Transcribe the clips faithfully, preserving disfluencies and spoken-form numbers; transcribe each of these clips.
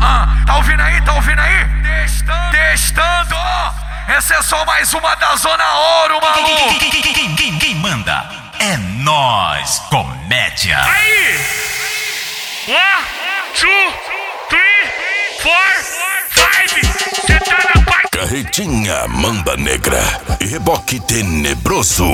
Ah, tá ouvindo aí? Tá ouvindo aí? Testando, testando. Essa é só mais uma da Zona Ouro, maluco. Quem, quem, quem, quem manda é nós, comédia. Aí! One, two, three, four, five. Cê tá na parte. Carretinha Mamba Negra e Reboque Tenebroso.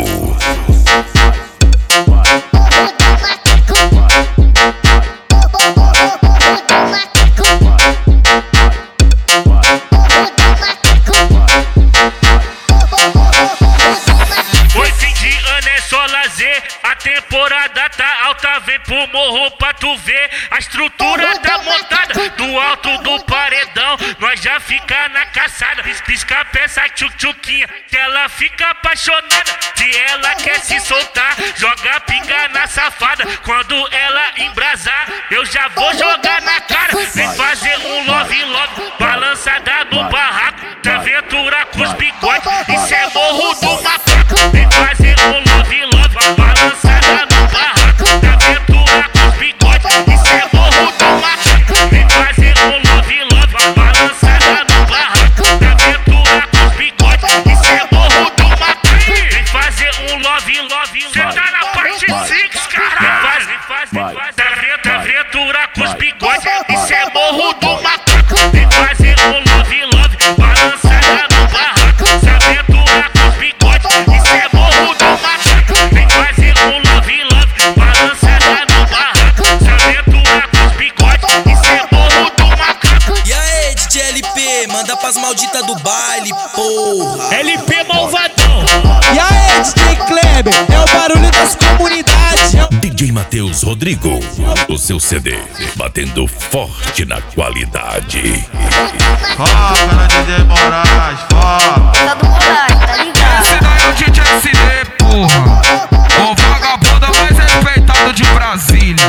A temporada tá alta, vem pro morro pra tu ver. A estrutura tá montada do alto do paredão. Nós já fica na caçada, pisca a peça tchuc-tchuquinha, que ela fica apaixonada. Se ela quer se soltar, joga pinga na safada. Quando ela embrasar, eu já vou jogar na cara. Vem fazer um love love, balançada no barraco. De aventura com os bigodes, isso é morro do macaco. Vem fazer um love love, balançada no barraco. De aventura com os bigodes, isso é morro do macaco. Vem fazer um love love, balançada no barraco. De aventura com os bigodes, isso é morro do macaco. Vem fazer um love love, cê tá na parte seis, caralho. Vem fazer, vem fazer, de aventura com os bigodes, isso é morro do macaco. Vem fazer um love love, balançada no barraco. De aventura com os bigodes, isso é morro do macaco. Vem fazer um love love, balançada no barraco. De aventura com os bigodes, isso é morro do macaco. E aí, D J L P, manda pras malditas do baile, porra. L P malvadão. E aí, D J Kleber, é o barulho das comunidades. D J Matheus Rodrigo, o seu C D, batendo forte na qualidade. Foca na D J Moraes, foca. Tá do Moraes, tá ligado? Esse daí é o D J S D, porra. O vagabundo mais respeitado de Brasília.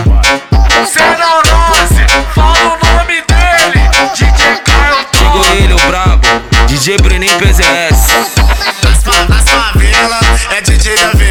Serarose, fala o nome dele. D J Caio Chegou ele, o brabo, D J Brenin P Z S. Nas favelas, é D J da